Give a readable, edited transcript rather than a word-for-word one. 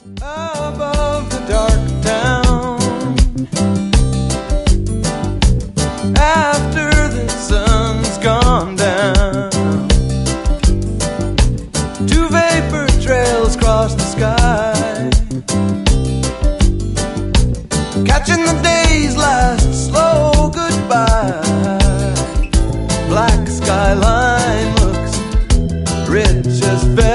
Above the dark town, after the sun's gone down, two vapor trails cross the sky, catching the day's last slow goodbye. Black skyline looks rich as velvet,